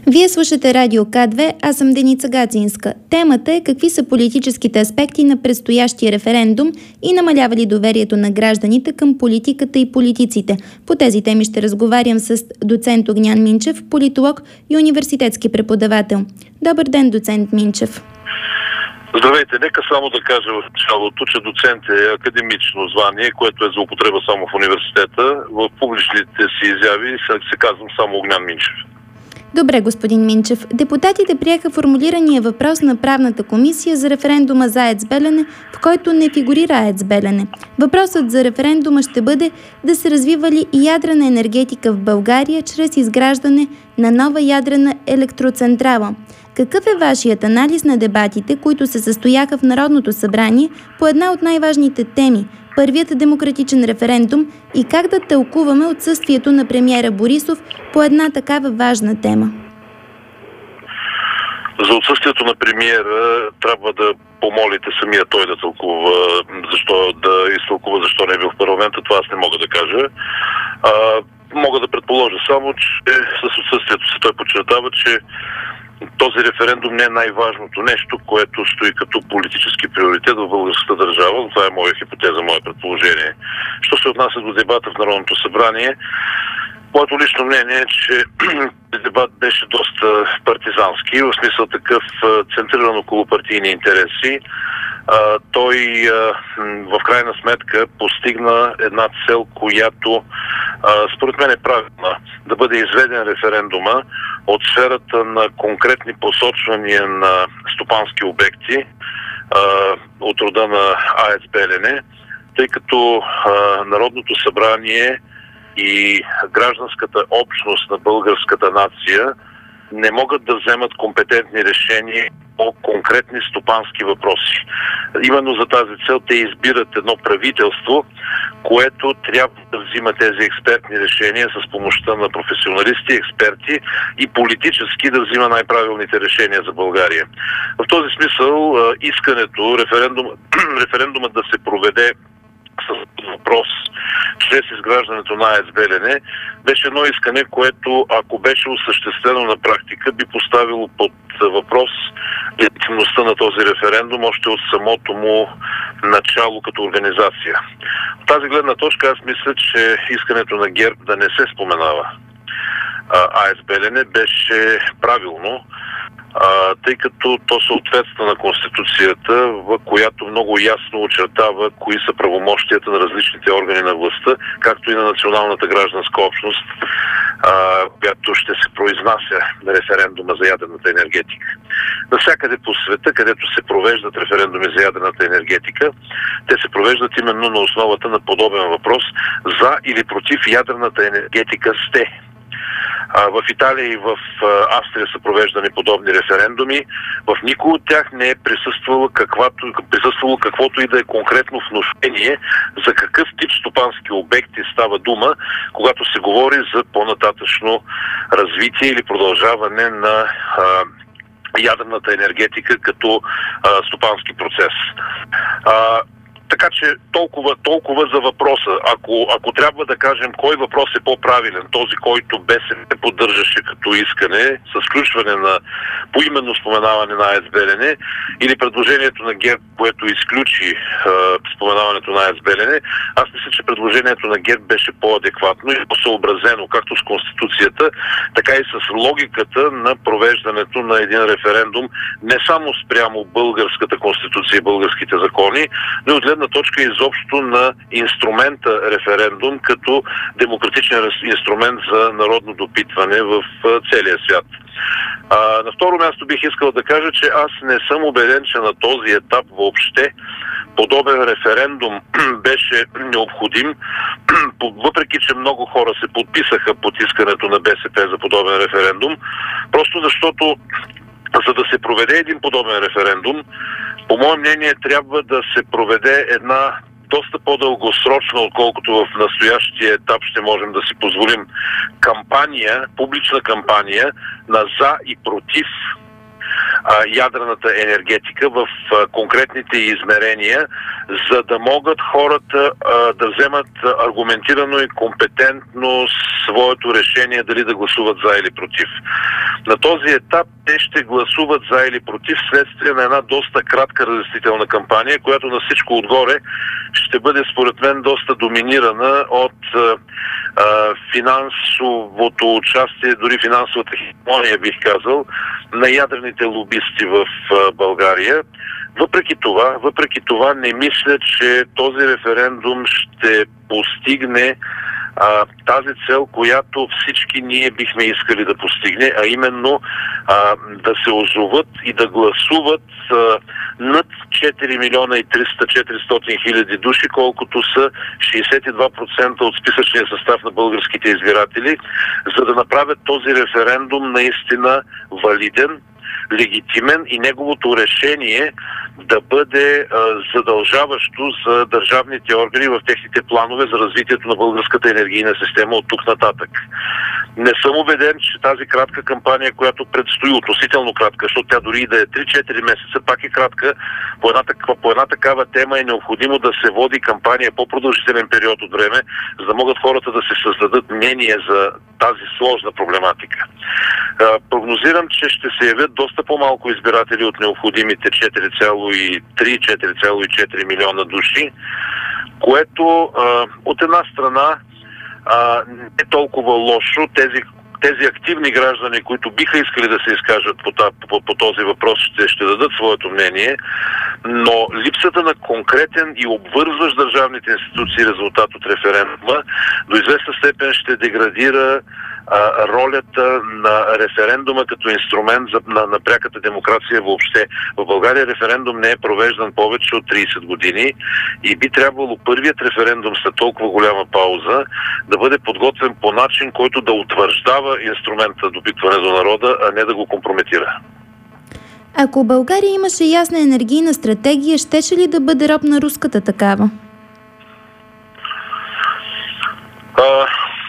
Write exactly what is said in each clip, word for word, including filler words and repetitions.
Вие слушате Радио К две, аз съм Деница Гацинска. Темата е какви са политическите аспекти на предстоящия референдум и намалява ли доверието на гражданите към политиката и политиците. По тези теми ще разговарям с доцент Огнян Минчев, политолог и университетски преподавател. Добър ден, доцент Минчев. Здравейте, нека само да кажа в началото, че доцент е академично звание, което е за употреба само в университета. В публичните си изяви се казвам само Огнян Минчев. Добре, господин Минчев. Депутатите приеха формулирания въпрос на правната комисия за референдума за АЕЦ Белене, в който не фигурира АЕЦ Белене. Въпросът за референдума ще бъде да се развива ли ядрена енергетика в България чрез изграждане на нова ядрена електроцентрала. Какъв е вашият анализ на дебатите, които се състояха в Народното събрание по една от най-важните теми – първият демократичен референдум, и как да тълкуваме отсъствието на премиера Борисов по една такава важна тема? За отсъствието на премиера трябва да помолите самия той да тълкува, защо, да изтълкува защо не е бил в парламента. Това аз не мога да кажа. А, мога да предположа само, че с отсъствието си той подчертава, че този референдум не е най-важното нещо, което стои като политически приоритет в българската държава. Това е моя хипотеза, мое предположение. Що се отнася до дебата в Народното събрание, моето лично мнение е, че дебат беше доста партизански, в смисъл такъв центриран около партийни интереси. А, той а, в крайна сметка постигна една цел, която а, според мен е правилна. Да бъде изведен референдума от сферата на конкретни посочвания на стопански обекти а, от рода на АЕЦ Белене, тъй като а, Народното събрание и гражданската общност на българската нация не могат да вземат компетентни решения по конкретни стопански въпроси. Именно за тази цел те избират едно правителство, което трябва да взима тези експертни решения с помощта на професионалисти, експерти и политически да взима най-правилните решения за България. В този смисъл искането референдум, референдумът да се проведе с въпрос чрез изграждането на АЕЦ Белене беше едно искане, което, ако беше осъществено на практика, би поставило под въпрос легитимността на този референдум още от самото му начало като организация. От тази гледна точка аз мисля, че искането на ГЕРБ да не се споменава АЕЦ Белене беше правилно, А, тъй като то съответства на Конституцията, в която много ясно очертава кои са правомощията на различните органи на властта, както и на националната гражданска общност, а, която ще се произнася на референдума за ядрената енергетика. Навсякъде по света, където се провеждат референдуми за ядрената енергетика, те се провеждат именно на основата на подобен въпрос: за или против ядрената енергетика сте. В Италия и в Австрия са провеждани подобни референдуми. В никой от тях не е присъствало каквото, присъствало каквото и да е конкретно внушение за какъв тип стопански обекти става дума, когато се говори за по-нататъчно развитие или продължаване на а, ядрената енергетика като а, стопански процес. А, Така че толкова, толкова за въпроса. Ако, ако трябва да кажем кой въпрос е по-правилен, този, който БСП поддържаше като искане с включване на поименно споменаване на АЕЦ Белене, или предложението на ГЕРБ, което изключи е, споменаването на АЕЦ Белене, аз мисля, че предложението на ГЕРБ беше по-адекватно и по-съобразено както с Конституцията, така и с логиката на провеждането на един референдум не само спрямо българската Конституция и българските закони, но и от гледна точка изобщо на инструмента референдум като демократичен инструмент за народно допитване в целия свят. А, на второ място бих искал да кажа, че аз не съм убеден, че на този етап въобще подобен референдум беше необходим, въпреки че много хора се подписаха под искането на БСП за подобен референдум, просто защото за да се проведе един подобен референдум, по мое мнение трябва да се проведе една доста по-дългосрочна, отколкото в настоящия етап ще можем да си позволим кампания, публична кампания на за и против а, ядрената енергетика в а, конкретните измерения, за да могат хората а, да вземат аргументирано и компетентно своето решение дали да гласуват за или против. На този етап те ще гласуват за или против следствие на една доста кратка разяснителна кампания, която на всичко отгоре ще бъде според мен доста доминирана от а, а, финансовото участие, дори финансовата хегемония, бих казал, на ядрените лобисти в а, България. Въпреки това, въпреки това не мисля, че този референдум ще постигне а, тази цел, която всички ние бихме искали да постигне, а именно а, да се озоват и да гласуват а, над четири милиона и триста до четиристотин хиляди души, колкото са шейсет и два процента от списъчния състав на българските избиратели, за да направят този референдум наистина валиден, легитимен и неговото решение да бъде а, задължаващо за държавните органи в техните планове за развитието на българската енергийна система от тук нататък. Не съм убеден, че тази кратка кампания, която предстои, относително кратка, защото тя дори и да е три-четири месеца, пак е кратка, по една, такава, по една такава тема е необходимо да се води кампания по-продължителен период от време, за да могат хората да се създадат мнение за тази сложна проблематика. А, прогнозирам, че ще се явят доста по-малко избиратели от необходимите четири цяло и три до четири цяло и четири милиона души, което а, от една страна а, не е толкова лошо. Тези, тези активни граждани, които биха искали да се изкажат по, по, по този въпрос, ще, ще дадат своето мнение, но липсата на конкретен и обвързващ държавните институции резултат от референдума до известна степен ще деградира а, ролята на референдума като инструмент за, на, на пряката демокрация въобще. В България референдум не е провеждан повече от трийсет години и би трябвало първият референдум след толкова голяма пауза да бъде подготвен по начин, който да утвърждава инструмента допитване до народа, а не да го компрометира. Ако България имаше ясна енергийна стратегия, щеше ли да бъде роб на руската такава? А...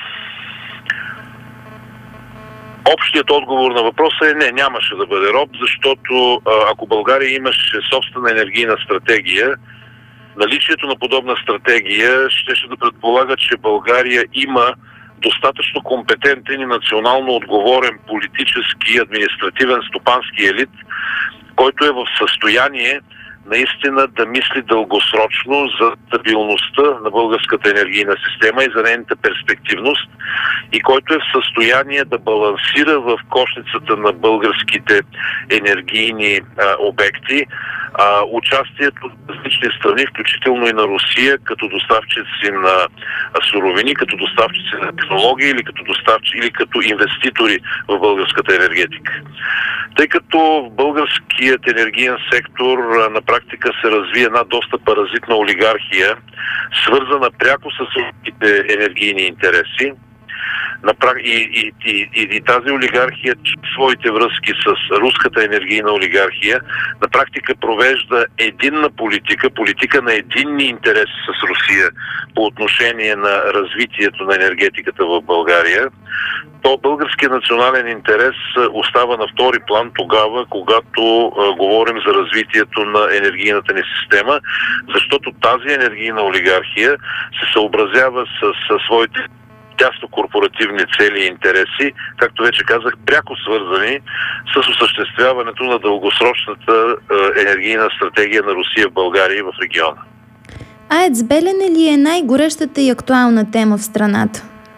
Общият отговор на въпроса е не, нямаше да бъде роб, защото ако България имаше собствена енергийна стратегия, наличието на подобна стратегия щеше да предполага, че България има достатъчно компетентен и национално отговорен политически, административен, стопански елит, който е в състояние наистина да мисли дългосрочно за стабилността на българската енергийна система и за нейната перспективност и който е в състояние да балансира в кошницата на българските енергийни а, обекти а, участието на различни страни, включително и на Русия, като доставчици на суровини, като доставчици на технологии или като доставчици или като инвеститори в българската енергетика. Тъй като българският енергиен сектор на практика се разви една доста паразитна олигархия, свързана пряко с руските енергийни интереси, И, и, и, и, и тази олигархия, своите връзки с руската енергийна олигархия, на практика провежда единна политика, политика на единни интереси с Русия по отношение на развитието на енергетиката в България, то българският национален интерес остава на втори план тогава, когато а, говорим за развитието на енергийната ни система, защото тази енергийна олигархия се съобразява с, с своите тясно корпоративни цели и интереси, както вече казах, пряко свързани с осъществяването на дългосрочната е, енергийна стратегия на Русия в България и в региона. АЕЦ Белене ли е най-горещата и актуална тема в страната?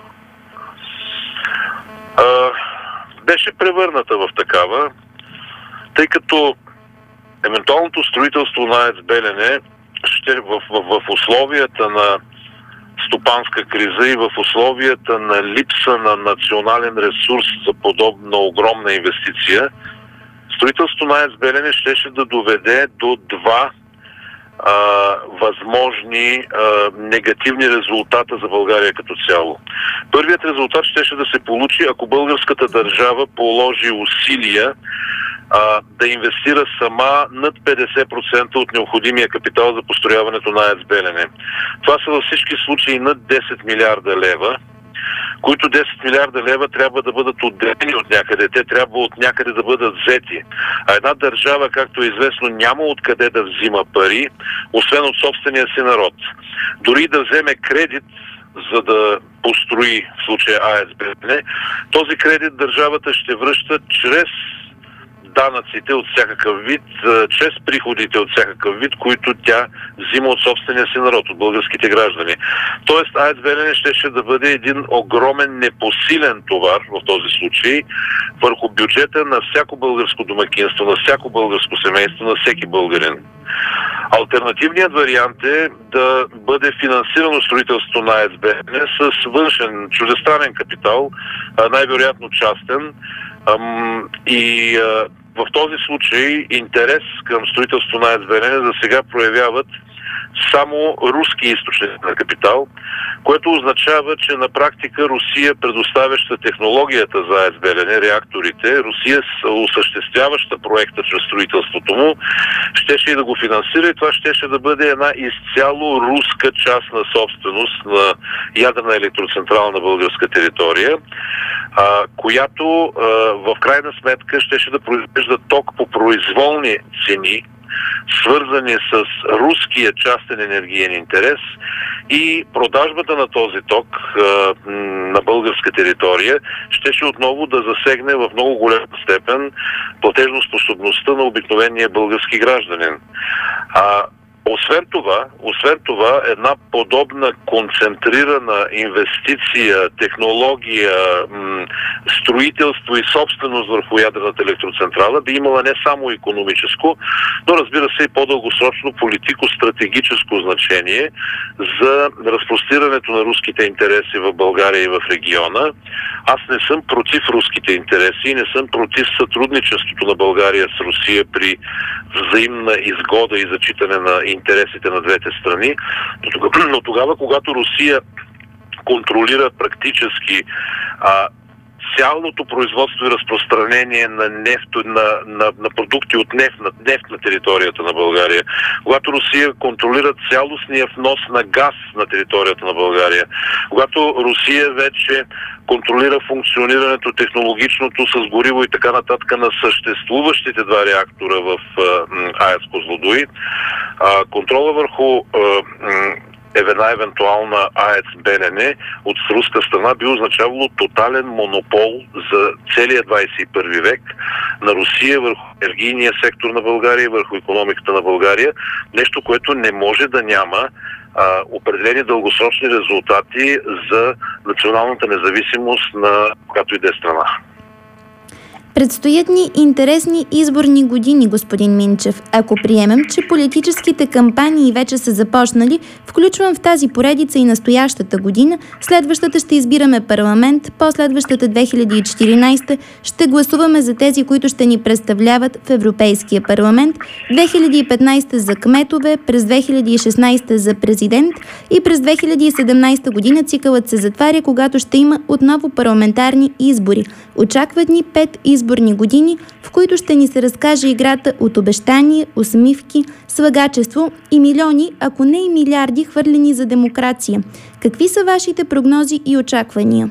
А, беше превърната в такава, тъй като евентуалното строителство на АЕЦ Белене ще в, в, в условията на стопанска криза и в условията на липса на национален ресурс за подобна огромна инвестиция, строителството на АЕЦ Белене щеше да доведе до два а, възможни а, негативни резултата за България като цяло. Първият резултат щеше да се получи, ако българската държава положи усилия а, да инвестира сама над петдесет процента от необходимия капитал за построяването на АЕЦ Белене. Това са във всички случаи над десет милиарда лева, които десет милиарда лева трябва да бъдат отделени от някъде. Те трябва от някъде да бъдат взети. А една държава, както е известно, няма откъде да взима пари, освен от собствения си народ. Дори да вземе кредит, за да построи в случая АЕЦ Белене, този кредит държавата ще връща чрез данъците от всякакъв вид, чрез приходите от всякакъв вид, които тя взима от собствения си народ, от българските граждани. Тоест АЕЦ Белене щеше да бъде един огромен непосилен товар в този случай върху бюджета на всяко българско домакинство, на всяко българско семейство, на всеки българин. Алтернативният вариант е да бъде финансирано строителството на АЕЦ Белене с външен, чуждестранен капитал, най-вероятно частен, и в този случай интерес към строителството на АЕЦ Белене за сега проявяват само руски източници на капитал, което означава, че на практика Русия, предоставяща технологията за АЕЦ Белене, реакторите, Русия, осъществяваща проекта чрез строителството му, щеше и да го финансира, и това щеше да бъде една изцяло руска частна собственост на ядрена електроцентрала на българска територия, а, която а, в крайна сметка щеше да произвежда ток по произволни цени, свързани с руския частен енергиен интерес, и продажбата на този ток а, на българска територия щеше отново да засегне в много голяма степен платежоспособността на обикновения български гражданин. А Освен това, освен това, една подобна концентрирана инвестиция, технология, м- строителство и собственост върху ядрената електроцентрала би имала не само икономическо, но разбира се и по-дългосрочно политико-стратегическо значение за разпростирането на руските интереси в България и в региона. Аз не съм против руските интереси и не съм против сътрудничеството на България с Русия при взаимна изгода и зачитане на интересите на двете страни, но тогава, когато Русия контролира практически а, цялото производство и разпространение на нефт, на, на, на продукти от нефт на, нефт на територията на България, когато Русия контролира цялостния внос на газ на територията на България, когато Русия вече контролира функционирането, технологичното с гориво и така нататък на съществуващите два реактора в АЕЦ Козлодуй, контрола върху една евентуална АЕЦ Белене от руска страна би означавало тотален монопол за целия двадесет и първи век на Русия върху енергийния сектор на България и върху икономиката на България. Нещо, което не може да няма а, определени дългосрочни резултати за националната независимост на която и да е страна. Предстоят ни интересни изборни години, господин Минчев. Ако приемем, че политическите кампании вече са започнали, включвам в тази поредица и настоящата година, следващата ще избираме парламент, последващата две хиляди и четиринадесета ще гласуваме за тези, които ще ни представляват в Европейския парламент, две хиляди и петнадесета за кметове, през две хиляди и шестнадесета за президент и през две хиляди и седемнадесета година цикълът се затваря, когато ще има отново парламентарни избори. Очакват ни пет изборни години, в които ще ни се разкаже играта от обещания, усмивки, слагачество и милиони, ако не и милиарди, хвърлени за демокрация. Какви са вашите прогнози и очаквания?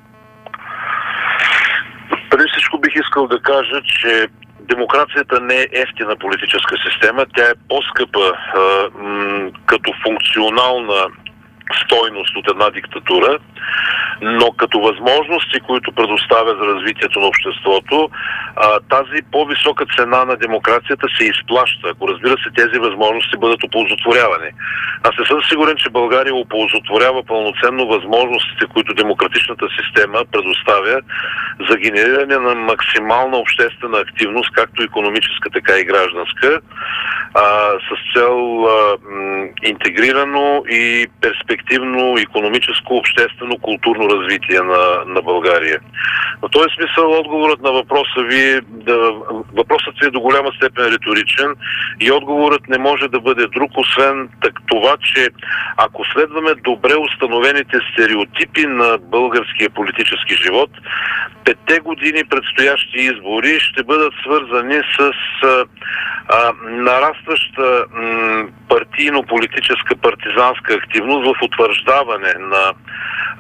Преди всичко бих искал да кажа, че демокрацията не е ефтина политическа система, тя е по-скъпа а, м- като функционална стойност от една диктатура, но като възможности, които предоставя за развитието на обществото, тази по-висока цена на демокрацията се изплаща, ако разбира се тези възможности бъдат оползотворявани. Аз не съм сигурен, че България оползотворява пълноценно възможностите, които демократичната система предоставя за генериране на максимална обществена активност, както икономическа, така и гражданска, с цел интегрирано и перспективно икономическо, обществено, културно развитие на, на България. В този смисъл отговорът на въпроса ви, да, въпросът ви е до голяма степен риторичен и отговорът не може да бъде друг, освен так, това, че ако следваме добре установените стереотипи на българския политически живот, петте години предстоящи избори ще бъдат свързани с а, а, нарастваща м, партийно-политическа партизанска активност в утвърждаване на а,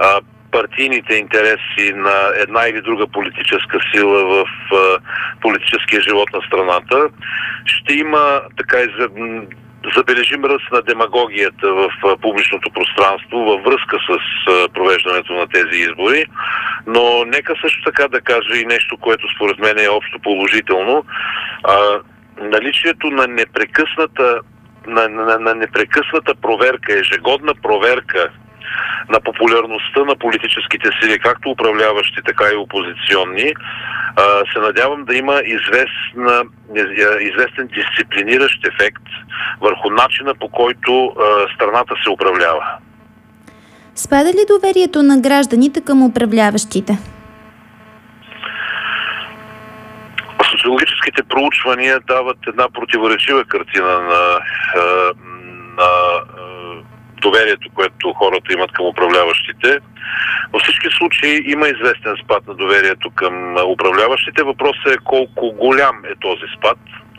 партийните интереси на една или друга политическа сила в а, политическия живот на страната. Ще има така и за, забележим ръст на демагогията в а, публичното пространство във връзка с а, провеждането на тези избори. Но нека също така да кажа и нещо, което според мен е общо положително. А, наличието на непрекъсната, на, на, на непрекъсната проверка, ежегодна проверка на популярността на политическите сили, както управляващи, така и опозиционни, се надявам да има известна, известен дисциплиниращ ефект върху начина, по който страната се управлява. Спада ли доверието на гражданите към управляващите? Социологическите проучвания дават една противоречива картина на, на доверието, което хората имат към управляващите. Във всички случаи има известен спад на доверието към управляващите. Въпросът е колко голям е този спад.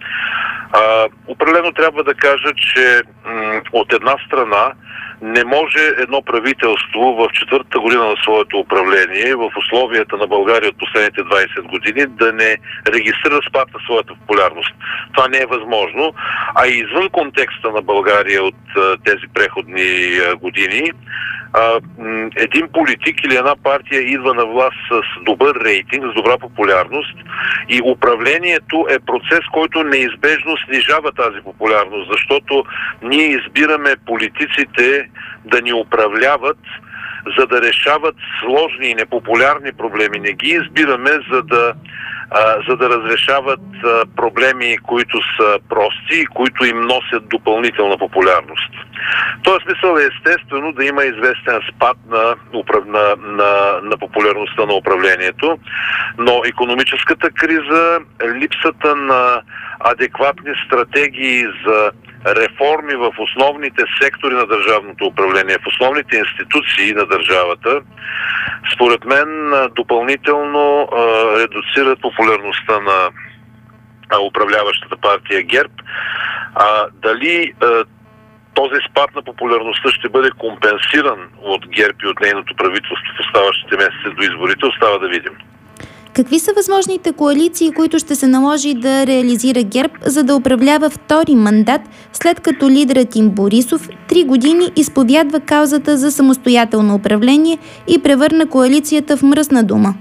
А, определено трябва да кажа, че м- от една страна не може едно правителство в четвъртата година на своето управление, в условията на България от последните двайсет години, да не регистрира спад на своята популярност. Това не е възможно. А и извън контекста на България от а, тези преходни а, години, а, м- един политик или една партия идва на власт с добър рейтинг, с добра популярност и управлението е процес, който неизбежно снижава тази популярност, защото ние избираме политиците да ни управляват, за да решават сложни и непопулярни проблеми. Не ги избираме, за да, а, за да разрешават а, проблеми, които са прости и които им носят допълнителна популярност. В този смисъл е естествено да има известен спад на, на, на, на популярността на управлението, но икономическата криза, липсата на адекватни стратегии за реформи в основните сектори на държавното управление, в основните институции на държавата, според мен допълнително а, редуцират популярността на а, управляващата партия ГЕРБ. А, дали а, този спад на популярността ще бъде компенсиран от ГЕРБ и от нейното правителство в оставащите месеци до изборите, остава да видим. Какви са възможните коалиции, които ще се наложи да реализира ГЕРБ, за да управлява втори мандат, след като лидерът им Борисов три години изповядва каузата за самостоятелно управление и превърна коалицията в мръсна дума?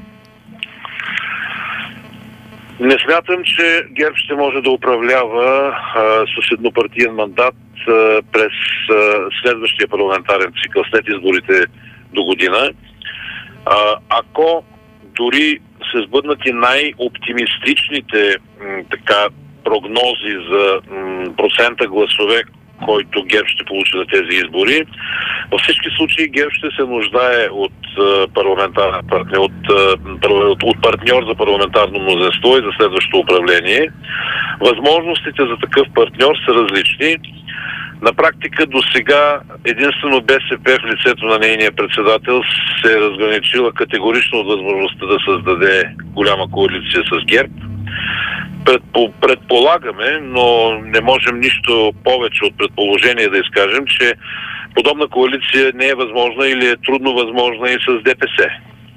Не смятам, че ГЕРБ ще може да управлява а, с еднопартиен мандат а, през а, следващия парламентарен цикъл, след изборите до година. А, ако дори се сбъднат и най-оптимистичните м, така прогнози за м, процента гласове, който ГЕРБ ще получи на тези избори. Във всички случаи ГЕРБ ще се нуждае от парламентарен партньор, от, от, от партньор за парламентарно мнозинство и за следващото управление. Възможностите за такъв партньор са различни. На практика до сега единствено БСП в лицето на нейния председател се е разграничила категорично от възможността да създаде голяма коалиция с ГЕРБ. Предполагаме, но не можем нищо повече от предположение да изкажем, че подобна коалиция не е възможна или е трудно възможна и с ДПС.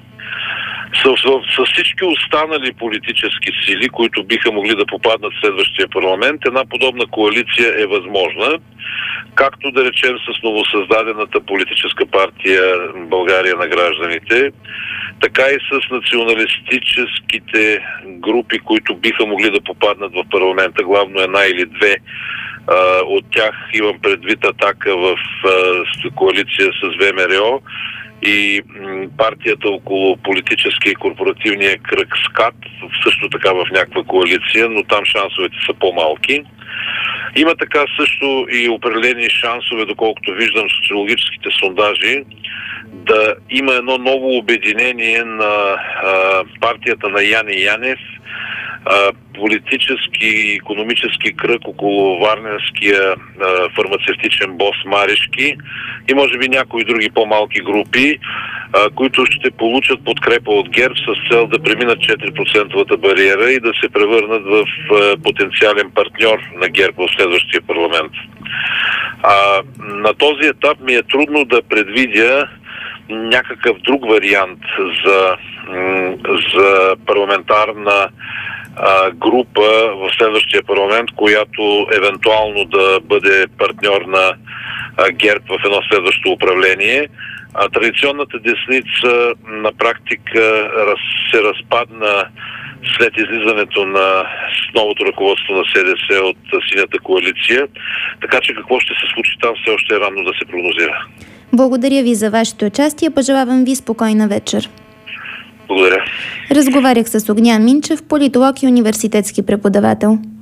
С, с всички останали политически сили, които биха могли да попаднат в следващия парламент, една подобна коалиция е възможна, както да речем с новосъздадената политическа партия България на гражданите, така и с националистическите групи, които биха могли да попаднат в парламента, главно една или две. От тях имам предвид Атака в коалиция с ВМРО и партията около политическия и корпоративния кръг СКАТ, също така в някаква коалиция, но там шансовете са по-малки. Има така също и определени шансове, доколкото виждам социологическите сондажи, да има едно ново обединение на а, партията на Яне Янев, а, политически и икономически кръг около варненския а, фармацевтичен бос Марешки и може би някои други по-малки групи, а, които ще получат подкрепа от ГЕРБ с цел да преминат четири процентовата бариера и да се превърнат в а, потенциален партньор на ГЕРБ в следващия парламент. А, на този етап ми е трудно да предвидя някакъв друг вариант за, за парламентарна група в следващия парламент, която евентуално да бъде партньор на ГЕРБ в едно следващо управление. А традиционната десница на практика се разпадна след излизането на новото ръководство на СДС от Синята коалиция. Така че какво ще се случи там, все още е рано да се прогнозира. Благодаря ви за вашето участие. Пожелавам ви спокойна вечер. Благодаря. Разговарях с Огнян Минчев, политолог и университетски преподавател.